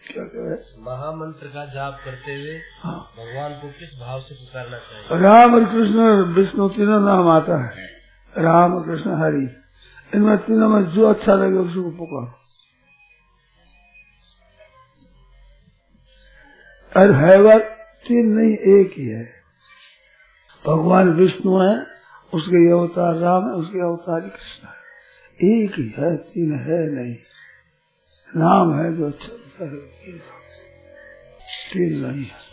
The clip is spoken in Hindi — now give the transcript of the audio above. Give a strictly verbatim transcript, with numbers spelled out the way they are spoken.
क्या कहे? महामंत्र का जाप करते हुए हाँ। भगवान को किस भाव से पुकारना चाहिए? राम और कृष्ण विष्णु तीनों नाम आता है। राम कृष्ण हरि, इनमें तीनों में जो अच्छा लगे उसको पुकारो। और है वह तीन नहीं, एक ही है। भगवान विष्णु है, उसके अवतार राम है, उसके अवतार कृष्ण है। एक ही है, तीन है नहीं। नाम है जो अच्छा, तीन नहीं है।